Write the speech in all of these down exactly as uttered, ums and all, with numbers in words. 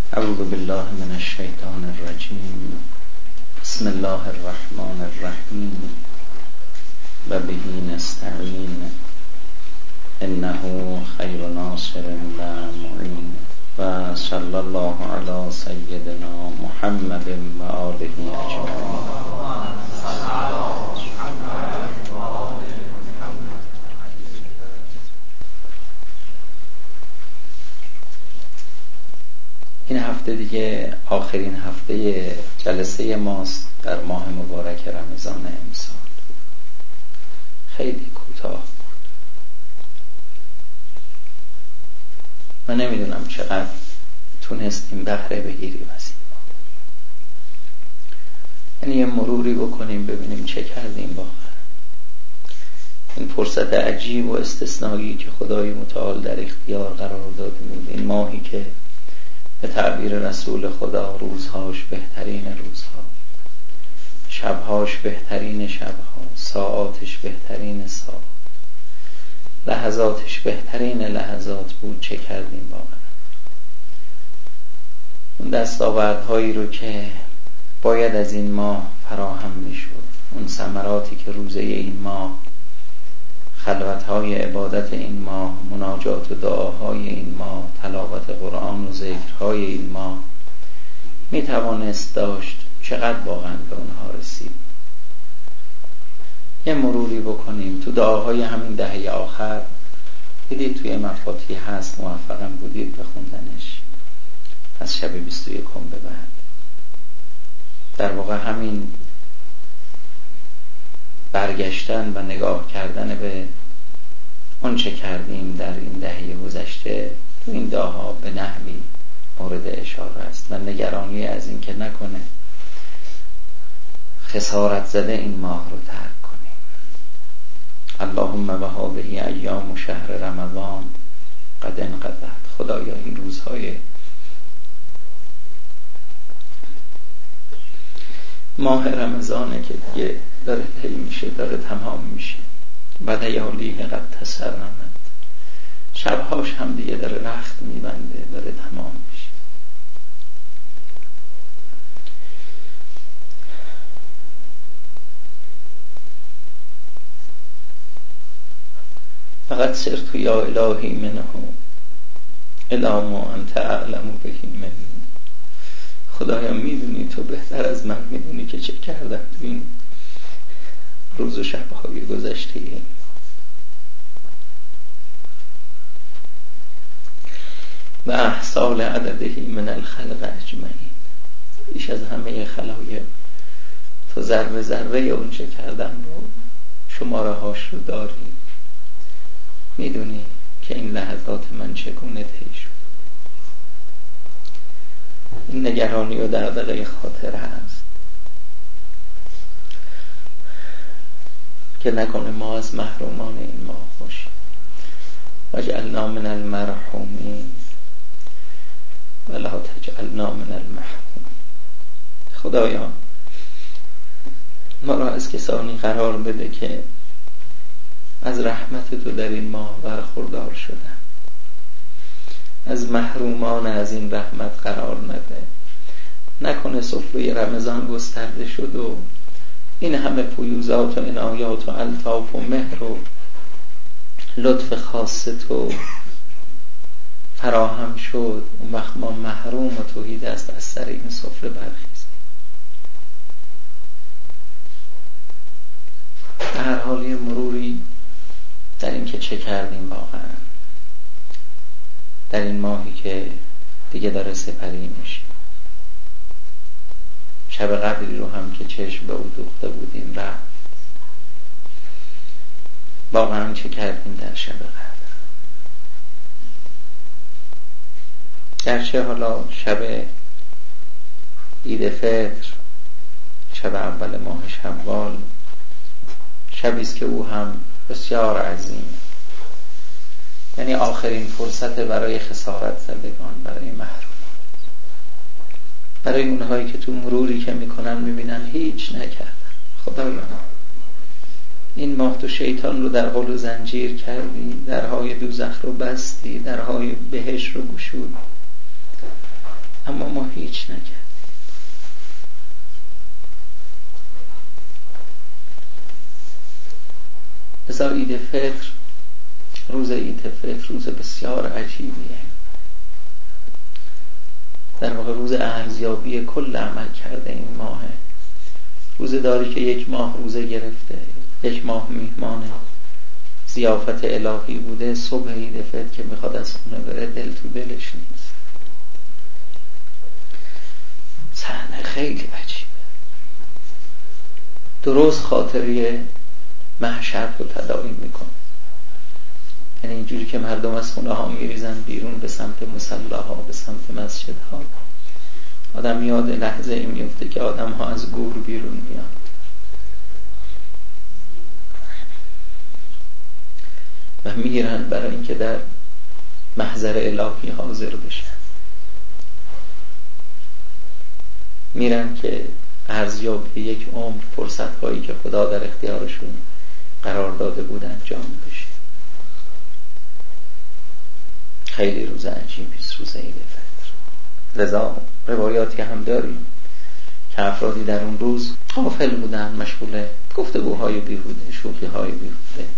اعوذ بالله من الشیطان الرجیم. بسم الله الرحمن الرحیم و به نستعین انه خیر ناصر و معین و صلی الله علی سیدنا محمد و آله اجمعین. این هفته دیگه آخرین هفته جلسه ماست در ماه مبارک رمضان امسال. خیلی کوتاه بود. من نمیدونم چقدر تونستیم بهره بگیریم از این ماه. یعنی یه مروری بکنیم ببینیم چه کردیم واقعا. این فرصت عجیب و استثنایی که خدای متعال در اختیار قرار داده بود، این ماهی که به تعبیر رسول خدا روزهاش بهترین روزها، شبهاش بهترین شبها، ساعاتش بهترین ساعت، لحظاتش بهترین لحظات بود. چه کردیم واقعا؟ اون دستاوردهایی رو که باید از این ماه فراهم میشد، اون ثمراتی که روزه این ماه، خلوت‌های عبادت این ماه، مناجات و دعاهای این ماه، تلاوت قرآن و ذکرهای این ماه می توانست داشت، چقدر واقعا به اونها رسید. یه مروری بکنیم تو دعاهای همین دهه آخر. دیدید توی مفاتیح هست، موفقم بودید به خوندنش از شب بیست و یکم به بعد. در واقع همین برگشتن و نگاه کردن به اون چه کردیم در این دهه گذشته تو این دعاها به نحوی مورد اشاره است و نگرانی از این که نکنه خسارت زده این ماه رو ترک کنیم. اللهم و هذه ایام شهر رمضان قد انقضت. خدایا این روزهای ماه رمضانه که دیگه داره طی میشه، داره تمام میشه. و لیالیه قد تسرمت، شبهاش هم دیگه داره رخت میبنده، داره تمام میشه. فقط صرت یا الهی منه الی ما انت اعلم به منی. خدایا میدونی، تو بهتر از من میدونی که چه کردم تو این روز و شبهای گذشته این. و احصال عددهی من الخلق اجمعین. بیش از همه خلایق تو ذره ذره اون چه کردم رو، شماره هاش رو داری. میدونی که این لحظات من چگونه طی شد. این نگرانی و دغدغه خاطر هست که نکنه ما از محرومان این ماه باشیم. وجعلنا من المرحومین ولا تجعلنا من المحرومین. خدایا ما را از کسانی قرار بده که از رحمت تو در این ماه برخوردار شدن. از محرومان از این رحمت قرار نده. نکنه سفره رمضان گسترده شد و این همه فیوزات و عنایات و الطاف و مهر و لطف خاص تو فراهم شد، اون وقت ما محروم و توحید است از سر این سفره برخیزیم. به هر حال یه مروری در این که چه کردیم واقعا در این ماهی که دیگه داره سپری میشه. شب قدری رو هم که چشم به او دوخته بودیم رفت. واقعا چه کردیم در شب قدر؟ گرچه حالا شب عید فطر، شب اول ماه شوال، شبیست که او هم بسیار عظیم، یعنی آخرین فرصت برای خسارت زدگان، برای محروم، برای اونهایی که تو مروری که میکنن میبینن هیچ نکردن. خدایا این ماه تو شیطان رو در قل و زنجیر کردی، درهای دوزخ رو بستی، درهای بهشت رو گشود. اما ما هیچ نکردیم. لذا عید فطر، روز عید فطر روز بسیار عجیبیه، در واقع روز ارزیابی کل عمل کرده این ماهه. روز داری که یک ماه روزه گرفته، یک ماه میهمان ضیافت الهی بوده، صبح عید فطر که میخواد از خونه بره دل تو دلش نیست. صحنه خیلی عجیبه، درست خاطره محشر رو تداعی میکنه. یعنی اینجوری که مردم از خونه ها میریزن بیرون به سمت مصلاها، به سمت مسجد ها، آدم یاد لحظه این میفته که آدم ها از گور بیرون میان و میرن برای اینکه در محضر الهی حاضر بشن، میرن که ارزیابی یک عمر، فرصت هایی که خدا در اختیارشون قرار داده بود انجام بشه. خیلی روز عجیبیست روز عید فطر. لذا روایاتی هم داریم که افرادی در اون روز غافل بودن، مشغول گفتگوهای بیهوده، شوخی‌های بیهوده،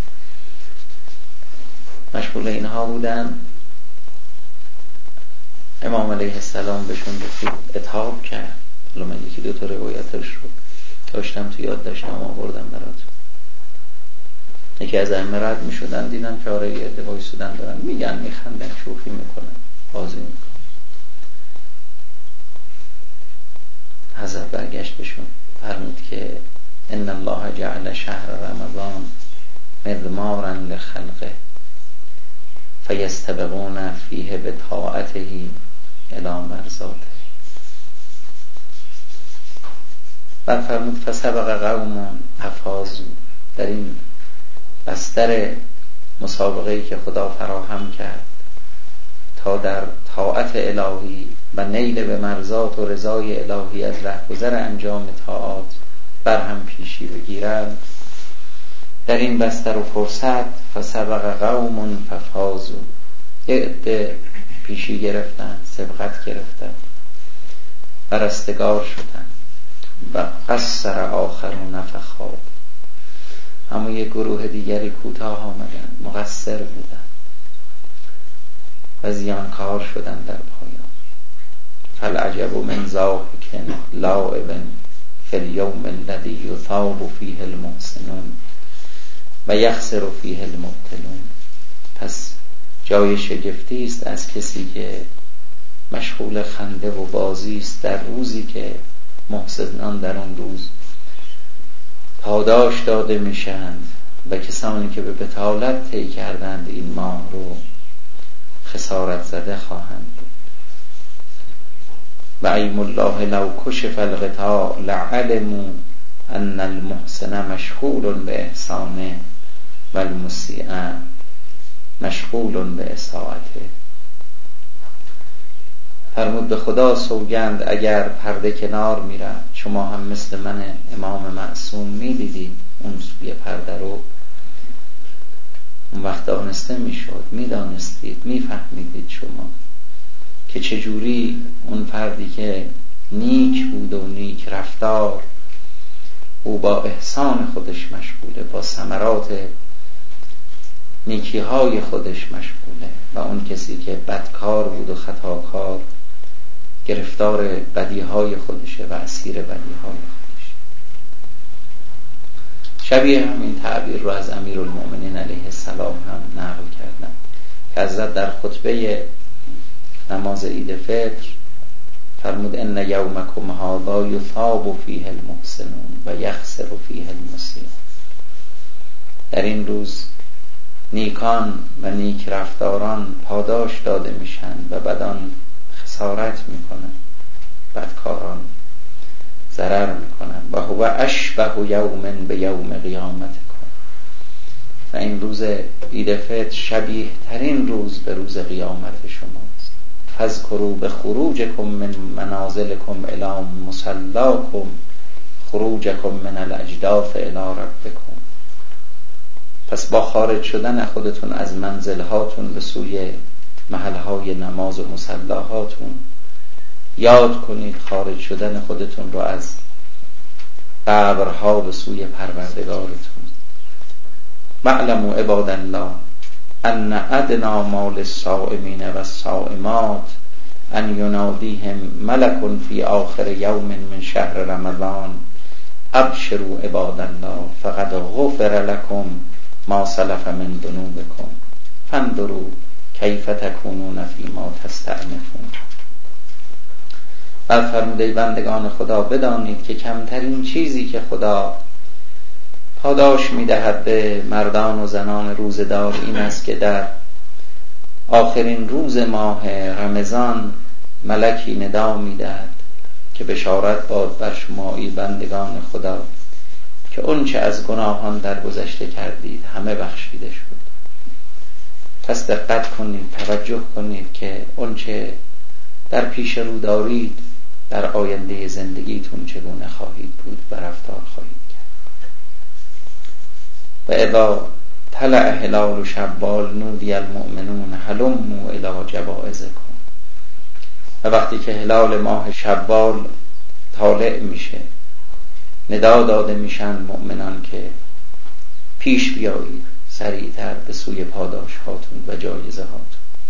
مشغول اینها بودن. امام علیه السلام بهشون عتاب کرد. حالا من یکی دو تا روایتش رو داشتم تو یاد داشتم آوردم براتون. یکی از ائمه رد می شدن، دیدن که آره یه عده وایسودن دارن میگن، میخندن، شوخی میکنن، بازی میکنن. حضرت برگشت بهشون فرمود که ان الله جعل شهر رمضان مضمارا لخلقه فیستبقون فیه بطاعته الی مرضاته. بعد فرمود فسبق قوم ففازوا. در این بستر مسابقه‌ای که خدا فراهم کرد تا در طاعت الهی و نیل به مرضات و رضای الهی از رهگذر انجام طاعات بر هم پیشی بگیرند، در این بستر و فرصت فسبق قوم ففازوا، یه عده پیشی گرفتن، سبقت گرفتن و رستگار شدن. و قصر آخرون فخاب، اما یک گروه دیگری کوتاه آمدن، مقصر بودن و زیانکار شدن در پایان. فالعجب من ضاحک لاعب فی الیوم الذی یثاب فیه المحسنون و یخسر فیه المبطلون. پس جای شگفتی است از کسی که مشغول خنده و بازی است در روزی که محسنان در اون روز پاداش داده میشند و کسانی که به بطالت طی کردند این ماه رو خسارت زده خواهند بود. و ایم الله لو کشف الغطاء لعلموا ان المحسن مشغول به احسانه و المسیء مشغول به اساءته. فرمود به خدا سوگند اگر پرده کنار میرفت، شما هم مثل من امام معصوم میدیدید اون سوی پرده رو، اون وقت دانسته میشد، میدانستید، میفهمیدید شما که چجوری اون فردی که نیک بود و نیک رفتار، او با احسان خودش مشغوله، با ثمرات نیکی های خودش مشغوله، و اون کسی که بدکار بود و خطاکار گرفتار بدی های خودشه و اسیر بدی های خودشه. شبیه همین تعبیر رو از امیرالمؤمنین علیه السلام هم نقل کردن که حضرت در خطبه نماز عید فطر فرمود ان یومکم هذا یثاب فیه المحسنون و یخسر فیه المسیء. در این روز نیکان و نیک رفتاران پاداش داده میشن و بدان خسارت میکنن، بدکاران ضرر میکنن. و هو اشبه یوم به یوم قیامتکم. و این روز عید فطر شبیه ترین روز به روز قیامت شماست. فاذکروا بخروجکم من منازلکم الی مصلاکم خروجکم من الاجداث الی ربکم. پس با خارج شدن خودتون از منزلهاتون به سوی محلهای نماز و مصلاهاتون، یاد کنید خارج شدن خودتون رو از قبرها به سوی پروردگارتون. واعلموا عباد الله ان ادنی ما للصائمین و الصائمات ان ینادیهم ملک فی آخر یوم من شهر رمضان ابشروا عباد الله فقد غفر لكم ما سلف من ذنوبكم فانظروا کیف تکونون فیما تستأنفون. بعد فرموده بندگان خدا بدانید که کمترین چیزی که خدا پاداش میدهد به مردان و زنان روزدار این است که در آخرین روز ماه رمضان ملکی ندا میدهد که بشارت باد بر شما ای بندگان خدا که اونچه از گناهان در گذشته کردید همه بخشیده شد. پس دقت کنید، توجه کنید که اونچه در پیش رو دارید در آینده زندگیتون چگونه خواهید بود و رفتار خواهید کرد. و اذا طلع هلال شوال نودی المؤمنون هلموا الی جوائزکم. و وقتی که هلال ماه شوال طالع میشه ندا داده میشن مؤمنان که پیش بیایید سریعتر به سوی پاداش هاتون و جایزه هاتون.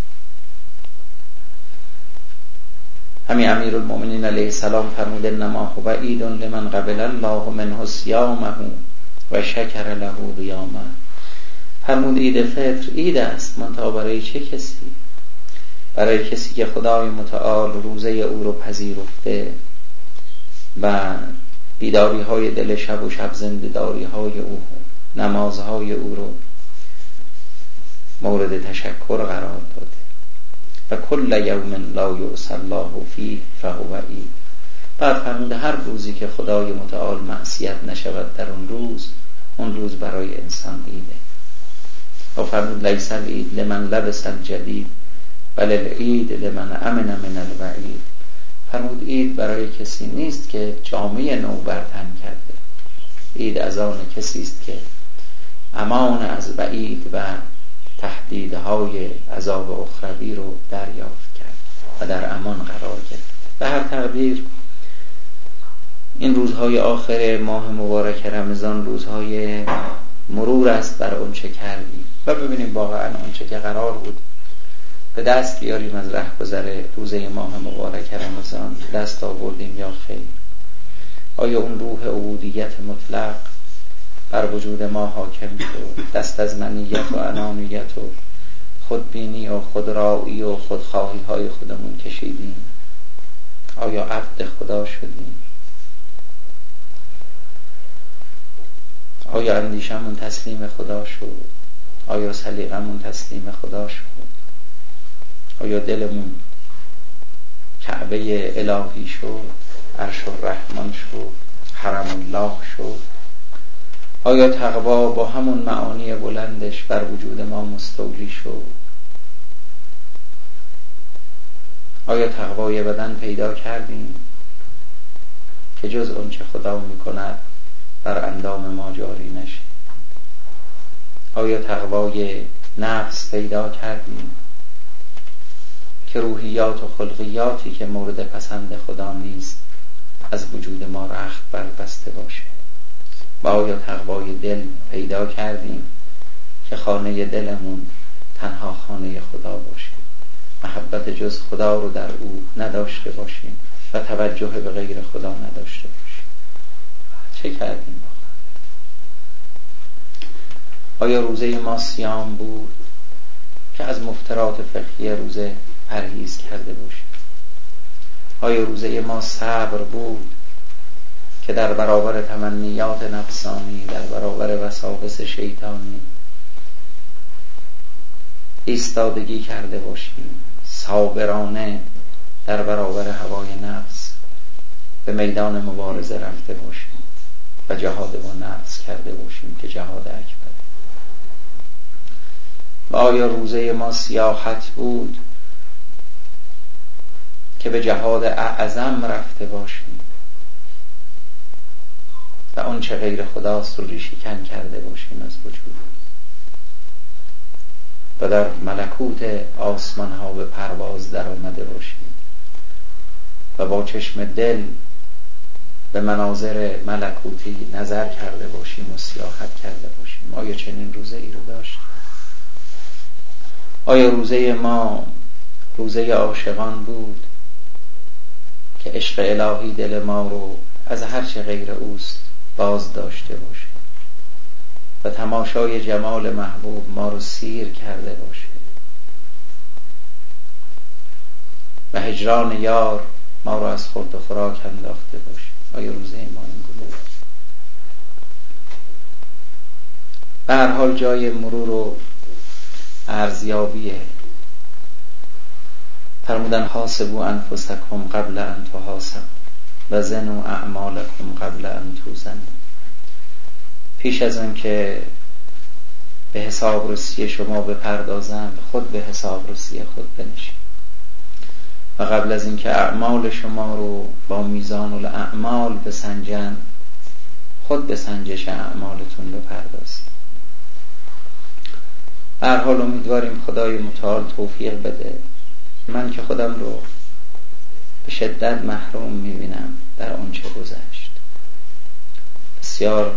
همین امیرالمؤمنین علیه السلام فرمود انما هو عید لمن قبل الله منه صیامه و شکر له قیامه. فرمود عید فطر عید است، منتها برای چه کسی؟ برای کسی که خدای متعال روزه او رو پذیرفته و بیداری های دل شب و شب زنده‌داری های او، نمازهای او رو مورد تشکر قرار داده. و کل یوم لا یعصی الله فیه فهو عید. بعد فرموده هر روزی که خدای متعال معصیت نشود در اون روز، اون روز برای انسان عیده. و فرمود لیس العید لمن لبس الجدید بل العید لمن امن من الوعید. فرمود عید برای کسی نیست که جامعه نو بر تن کرده، عید از آن کسی است که امان از وعید و تهدیدهای عذاب اخروی رو دریافت کرد و در امان قرار گرفت. به هر تقدیر این روزهای آخر ماه مبارک رمضان روزهای مرور است بر اونچه کردیم و ببینیم واقعا اونچه که قرار بود به دست بیاریم از رهگذر روزه ماه مبارک رمضان دست آوردیم یا خیر. آیا اون روح عبودیت مطلق بر وجود ما حاکم شد؟ دست از منیت و انانیت و خودبینی و خودرایی و خودخواهی های خودمون کشیدیم؟ آیا عبد خدا شدیم؟ آیا اندیشمون تسلیم خدا شد؟ آیا سلیقمون تسلیم خدا شد؟ آیا دلمون کعبه الهی شد؟ عرش الرحمن شد؟ حرم الله شد؟ آیا تقوا با همون معانی بلندش بر وجود ما مستولی شد؟ آیا تقوای بدن پیدا کردیم که جز اون چه خدا میکند بر اندام ما جاری نشه؟ آیا تقوای نفس پیدا کردیم که روحیات و خلقیاتی که مورد پسند خدا نیست از وجود ما رخت بر بسته باشه؟ و آیا تقوای دل پیدا کردیم که خانه دلمون تنها خانه خدا باشه، محبت جز خدا رو در او نداشته باشیم و توجه به غیر خدا نداشته باشیم؟ چه کردیم واقعا؟ آیا روزه ما صیام بود که از مفترات فقهی روزه پرهیز کرده باشیم؟ آیا روزه ما صبر بود که در برابر تمنیات نفسانی، در برابر وساوس شیطانی ایستادگی کرده باشیم، صابرانه در برابر هوای نفس به میدان مبارزه رفته باشیم و جهاد با نفس کرده باشیم که جهاد اکبر؟ و آیا روزه ما سیاحت بود که به جهاد اعظم رفته باشیم و اون چه غیر خداست رو ریشه کن کرده باشیم از وجود و در ملکوت آسمان ها به پرواز در آمده باشیم و با چشم دل به مناظر ملکوتی نظر کرده باشیم و سیاحت کرده باشیم. آیا چنین روزه ای رو داشتیم؟ آیا روزه ما روزه عاشقان بود که عشق الهی دل ما رو از هر چه غیر اوست باز داشته باشه و تماشای جمال محبوب ما رو سیر کرده باشه و هجران یار ما رو از خورد و خوراک انداخته باشه؟ آیا روزه ما این گونه بود؟ به هر حال جای مرور و ارزیابیه. فرمودن حاسبوا انفسکم قبل ان تحاسبوا و زنوا اعمالکم قبل ان توزنوا. پیش از اون که به حساب رسی شما بپردازند خود به حساب رسی خود بنشین و قبل از اینکه اعمال شما رو با میزان الاعمال بسنجن خود به سنجش اعمالتون بپردازید. به هر حال امیدواریم خدای متعال توفیق بده. من که خودم رو به شدت محروم میبینم در اون چه گذشت. بسیار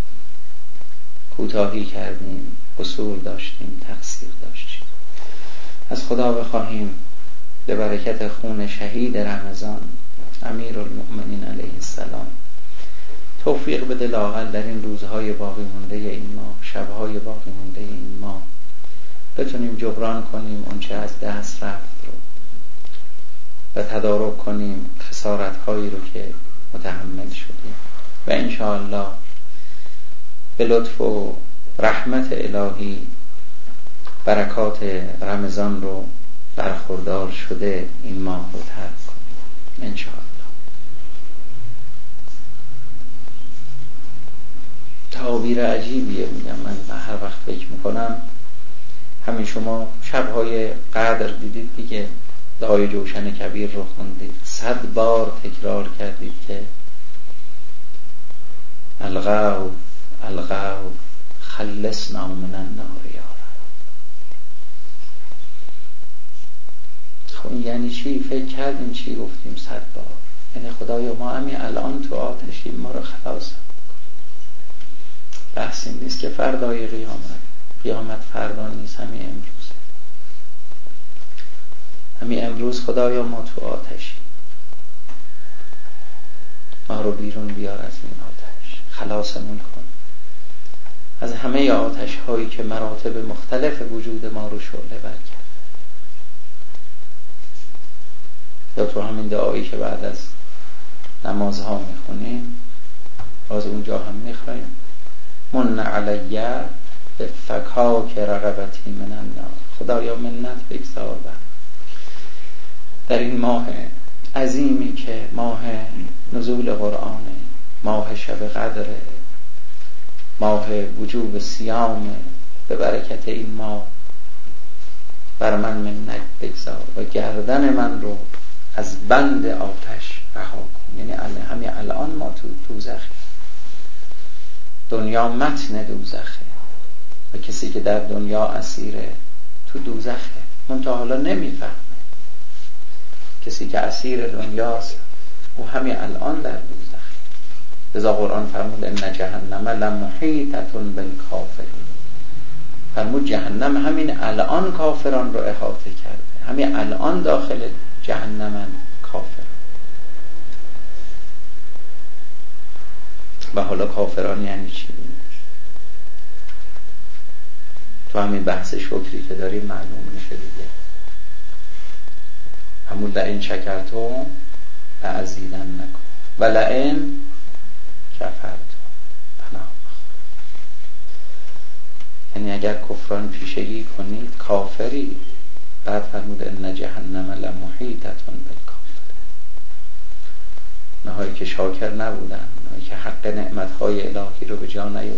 کوتاهی کردیم، قصور داشتیم، تقصیر داشتیم. از خدا بخواهیم به برکت خون شهید رمضان امیرالمؤمنین علیه السلام توفیق بده لااقل در این روزهای باقی مونده این ماه، شبهای باقی مونده این ماه بتونیم جبران کنیم اون چه از دست رفت رو و تدارک کنیم خسارت‌هایی رو که متحمل شدیم و انشاءالله به لطف و رحمت الهی برکات رمضان رو برخوردار شده این ماه رو ترک کنیم انشاءالله. تعابیر عجیبیه میگم. من هر وقت فکر میکنم همین شما شبهای قدر دیدید دیگه، دعای جوشن کبیر رو خوندید، صد بار تکرار کردید که الغو الغو خلصنا من النار یا رب. خب یعنی چی؟ فکر کردیم چی گفتیم صد بار؟ یعنی خدایا ما همین الان تو آتشیم، ما رو خلاص کن. بحث این نیست که فردای قیامت، قیامت فردا نیست، همین امروز. همین امروز خدایا ما تو آتشیم، ما رو بیرون بیار از این آتش، خلاصمون کن از همه آتش هایی که مراتب مختلف وجود ما رو شعله بر کرد. یا تو همین دعایی که بعد از نمازها میخونیم باز اونجا هم میخوایم من علی به فکاک رقبتی من النار. خدایا منت بگذار بر در این ماه عظیمی که ماه نزول قرآنه، ماه شب قدره، ماه وجوب صیامه، به برکت این ماه بر من منت بگذار و گردن من رو از بند آتش رها کن. یعنی همین الان ما تو دوزخیم، دنیا متن دوزخه و کسی که در دنیا اسیره تو دوزخه، من تا حالا نمیفهمه. کسی که اسیر دنیاست او همین الان در دوزخه. لذا قرآن فرمود ان جهنم لمحیطة بالکافرین. فرمود جهنم همین الان کافران رو احاطه کرده، همین الان داخل جهنمن کافر. و حالا کافران یعنی چی؟ تو همین بحث شکری که داریم معلوم میشه دیگه. همون لئن شکرتم لازیدنکم و لئن کفرتم پناه. یعنی اگر کفران پیشگی کنید کافری. بعد فرمود ان جهنم لمحیطة بالکافر. اونهایی که شاکر نبودن، اونهایی که حق نعمتهای الهی رو به جا نیاوردن،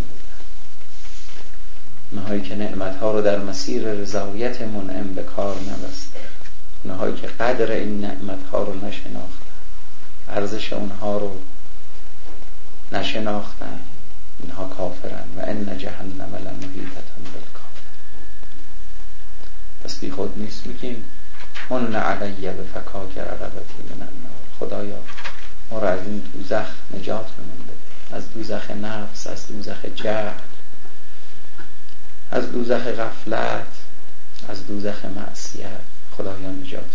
اونهایی که نعمتها رو در مسیر رضایت منعم به کار نبستن، اونهایی که قدر این نعمتها رو نشناختن، ارزش اونها رو نشناختن، اینها کافرن. و ان جهنم لمحیطة بالکافر. پس بی خود نیست میگیم من علی بفکاک رقبتی من النار. خدایا از این دوزخ نجاتمون بده، از دوزخ نفس، از دوزخ جهل، از دوزخ غفلت، از دوزخ معصیت. خدایا نجات.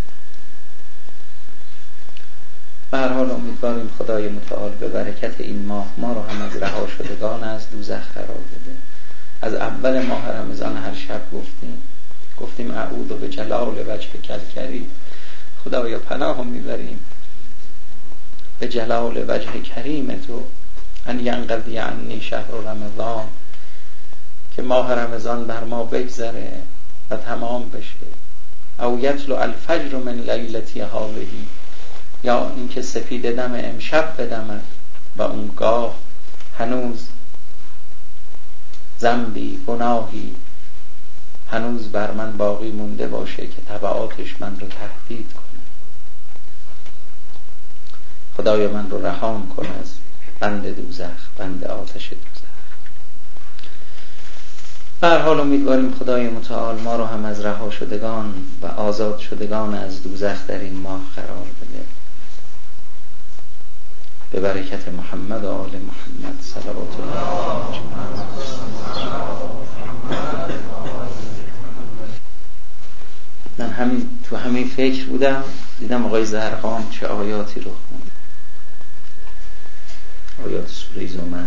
به هر حال امیدواریم خدای متعال به برکت این ماه ما رو هم از رها شدگان از دوزخ قرار بده. از اول ماه رمضان هر شب گفتیم گفتیم اعوذ به جلال وجهک الکریم، خدایا پناه میبریم به جلال وجه کریم تو ان ینقضی عنی شهر رمضان، که ماه رمضان بر ما بگذره و تمام بشه. او یطلع الفجر من لیلتی هذه، یا اینکه سپید دم امشب بدمد و اونگاه هنوز ذنبی، گناهی هنوز بر من باقی مونده باشه که تبعاتش من رو تهدید کنه. خدایا من رو رهام کن از بند دوزخ، بند آتش دوزخ. به هر حال امیدواریم خدای متعال ما رو هم از رها شدگان و آزاد شدگان از دوزخ در این ماه قرار بده. به برکت محمد و آل محمد صلوات الله علیه. من همین تو همین فکر بودم، دیدم آقای زرقان چه آیاتی رو خوند، آیات سوره زمر.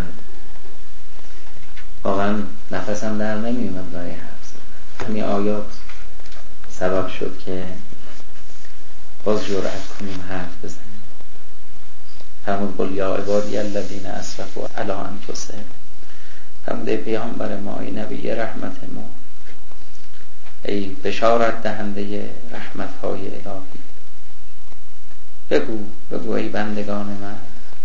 واقعا نفسم در نمیومد برای حرف زدن. همین آیات سبب شد که باز جرأت کنیم حرف بزنیم. فرمود قل یا عبادی الذین اسرفوا علی انفسهم. فرمود ای پیامبر ما، ای نبی رحمت ما، ای بشارت دهنده رحمت‌های الهی، بگو بگو ای بندگان من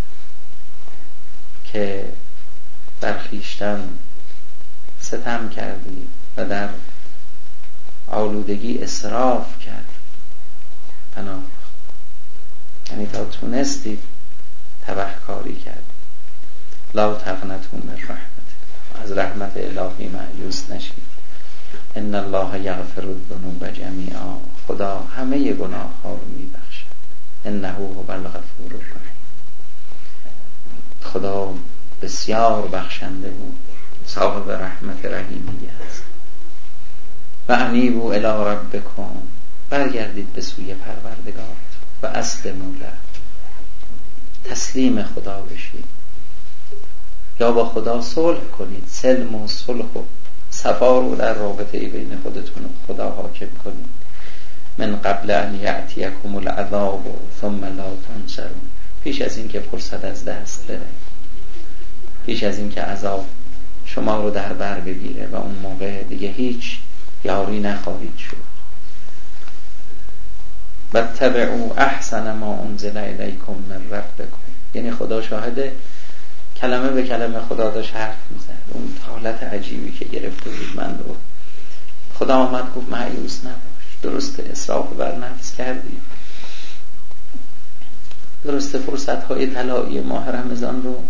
که در خویشتن ستم کردی و در آلودگی اسراف کردی، پناه، یعنی تا تونستید تبهکاری کردی. لا تقنطوا من رحمته، از رحمت الهی مایوس نشید. ان الله یغفر الذنوب جمیعا، خدا همه گناه ها رو میبخشه. انه هو الغفور الرحیم، خدا بسیار بخشنده بود، صاحب رحمت رحیمی است. و انیبوا الی ربکم، برگردید به سوی پروردگارتون. و اسلموا له، تسلیم خدا بشید، یا با خدا صلح کنید. سلم و صلح و صفا رو در رابطه بین خودتون و خدا حاکم کنید. من قبل ان یأتیکم العذاب ثم لا تنصرون، پیش از این که فرصت از دست بره، پیش از این که عذاب شما رو در بر بگیره و اون موقع دیگه هیچ یاری نخواهید شد. و تبعوا احسن ما انزل الیکم من ربکم، یعنی خدا شاهده، کلمه به کلمه خدا داشت حرف میزد. اون حالت عجیبی که گرفته بود من رو، خدا آمد گفت مایوس نباش، درسته اسراف بر نفس کردی، درسته فرصت های طلایی ماه رمضان رو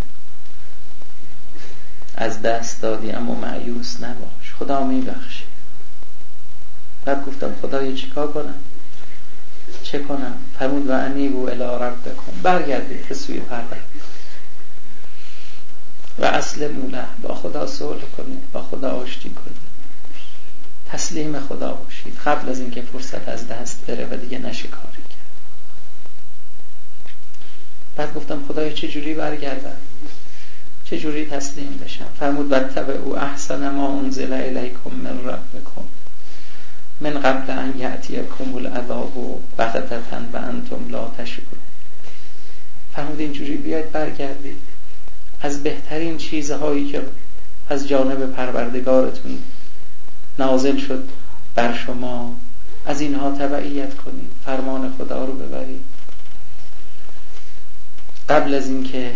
از دست دادی، اما مایوس نباش، خدا میبخشه. بعد گفتم خدای چیکار کنم، چه کنم؟ فرمود و انیبوا الی ربکم، برگردید به سوی پروردگار و اسلموا له، با خدا صلح کنید، با خدا آشتی کنید، تسلیم خدا باشید قبل از اینکه فرصت از دست بره و دیگه نشه کاری کرد. بعد گفتم خدای چه جوری برگردم، چه جوری تسلیم بشم؟ فرمود واتبعوا احسن ما انزل الیکم من ربکم من قبل ان یأتیکم العذاب بغتة و انتم لا تشعرون. فرمود اینجوری بیاید برگردید از بهترین چیزهایی که از جانب پروردگارتون نازل شد بر شما، از اینها تبعیت کنید، فرمان خدا رو ببرید، قبل از اینکه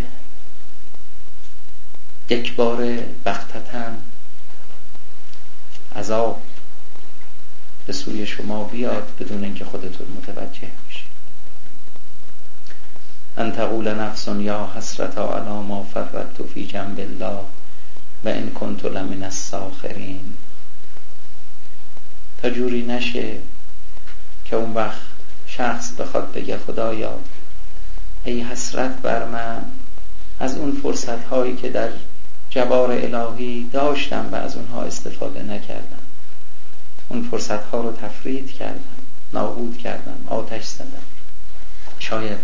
یک بار بغتة عذاب به سوی شما بیاد بدون اینکه خودتون متوجه بشید. ان تقول نفس یا حسرتا علی ما فرطت فی جنب الله و ان کنت لمن الساخرین، تا جوری نشه که اون وقت شخص بخواد بگه خدایا ای حسرت بر من از اون فرصت هایی که در جبار الهی داشتم و از اونها استفاده نکردم. اون فرصت ها رو تفرید کردم، نابود کردم، آتش زدم. شاید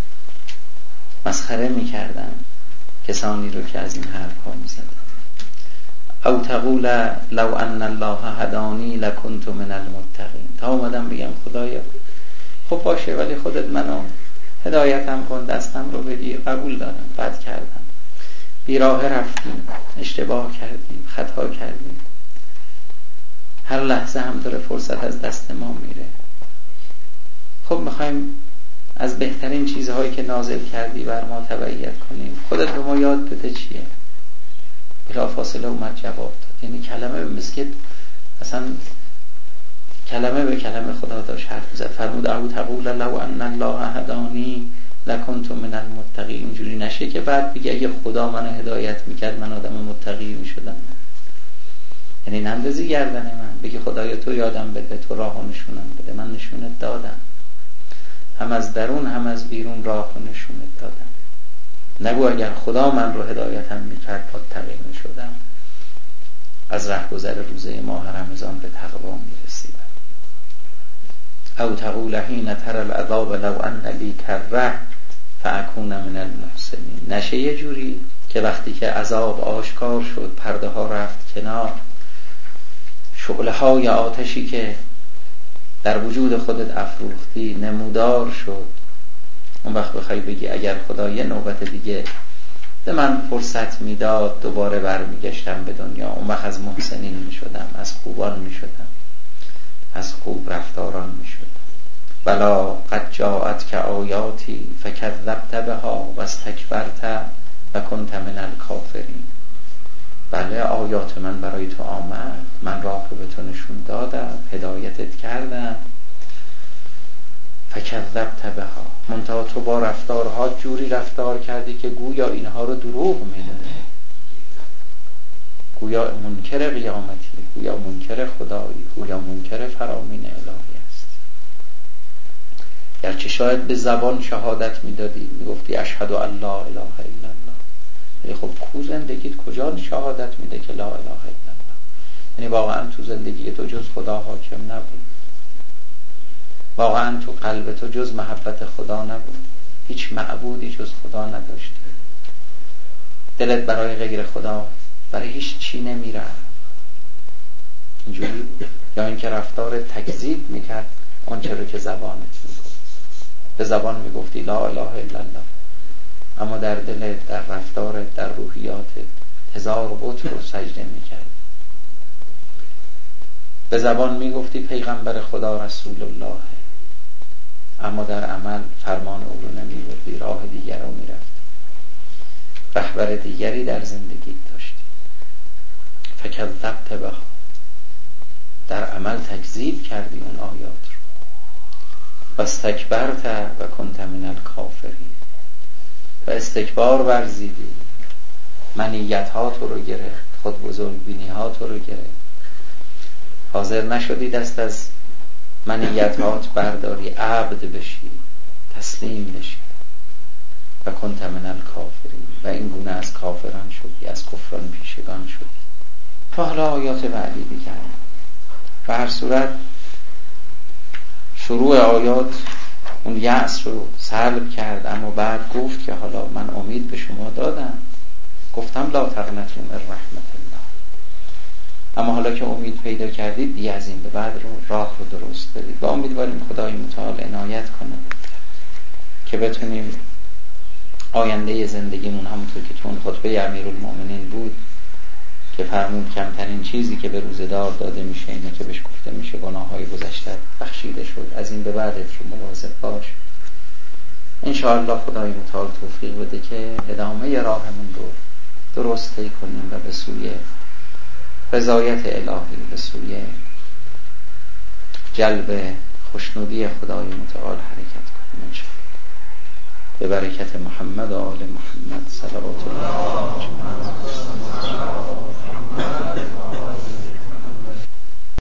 مسخره میکردم کسانی رو که از این حرف ها میزدن. او تقول لو ان الله هدانی لکنت من المتقین. تا اومدم بگم خدایا خب باشه ولی خودت منو هدایتم کن، دستم رو بگیر، قبول دارم، بد کردم، بیراه رفتیم، اشتباه کردیم، خطا کردیم، هر لحظه هم داره فرصت از دست ما میره. خب میخوایم از بهترین چیزهایی که نازل کردی بر ما تبعیت کنیم. خودت به ما یاد بده چیه. بلا فاصله اومد جواب داد. یعنی کلمه به مثل که اصلا کلمه به کلمه خدا داشت حرف می‌زد. فرمود او تقول لو ان الله هدانی لکنت من المتقین. اینجوری نشه که بعد بگه اگه خدا منو هدایت میکرد من آدم متقی میشدم. یعنی نندازی گردن من بگی خدایا تو یادم بده، تو راهو نشونم بده. من نشونت دادم، هم از درون هم از بیرون راه رو نشونت دادم. نگو اگر خدا من رو هدایتم میکرد متقی میشدم. از رهگذر روزه ماه رمضان به تقوا میرسیدم. او تقول حین تر العذاب لو ان لی کره فاکون من المحسنین. نشه یه جوری که وقتی که عذاب آشکار شد، پرده ها رفت کنار، شعله های آتشی که در وجود خودت افروختی نمودار شد، اون وقت بخوای بگی اگر خدا یه نوبت دیگه به من فرصت میداد دوباره برمیگشتم به دنیا، اون وقت از محسنین میشدم، از خوبان میشدم، از خوب رفتاران میشدم. بلا قد جاءت که آیاتی فکذبت بها و استکبرت و کنت من الکافرین. بله آیات من برای تو آمد، من راه رو به تو نشون دادم، هدایتت کردم. فکذبت بها، منتها تو با رفتارها جوری رفتار کردی که گویا اینها رو دروغ میدونی، گویا منکر قیامتی، گویا منکر خدایی، گویا منکر فرامین الهی است. گرچه شاید به زبان شهادت میدادی، میگفتی اشهد ان لا اله الا الله، ولی خب کو زندگیت کجا شهادت میده که لا اله الا الله؟ یعنی واقعا تو زندگی تو جز خدا حاکم نبود، واقعا تو قلب تو جز محبت خدا نبود، هیچ معبودی جز خدا نداشتی، دلت برای غیر خدا برای هیچ چی نمیره. اینجوری بود. یا اینکه رفتار تکذیب میکرد آنچه رو که زبانت میگفت. به زبان میگفتی لا اله الا الله، اما در دلت، در رفتارت، در روحیاتت هزار بت رو سجده میکرد. به زبان میگفتی پیغمبر خدا رسول الله، اما در عمل فرمان او رو نمیبردی، راه دیگر رو میرفتی، رهبر دیگری در زندگی داشتی. فکذبت بها، در عمل تکذیب کردی اون آیات رو. و استکبرت و کنت من الکافرین، و استکبار ورزیدی، منیت ها تو رو گرفت، خود بزرگ بینی ها تو رو گرفت، حاضر نشدی دست از منیت هات برداری، عبد بشی، تسلیم بشی. و کنت من الکافرین، و این گونه از کافران شدی، از کفران پیشگان شدی. تا حالا آیات بعدی دیگر. و هر صورت شروع آیات اون یأس رو سلب کرد، اما بعد گفت که حالا من امید به شما دادم، گفتم لا تقنطوا من رحمت الله، اما حالا که امید پیدا کردید دیگه از این به بعد رو راه رو درست برید. و امیدواریم خدای متعال عنایت کنه که بتونیم آینده زندگیمون همونطور که تو اون خطبه امیرالمومنین بود که فرمود کمترین چیزی که به روزگار داده میشه اینه که بهش گفته میشه گناههای گذشته بخشیده شد، از این به بعدت رو مواظب باش. انشاءالله خدای متعال توفیق بده که ادامه راهمون رو درست طی کنیم و به سوی رضایت الهی، به سوی جلب خوشنودی خدای متعال حرکت کنیم انشاءالله. به برکت محمد و آل محمد صلوات الله علیه و آله.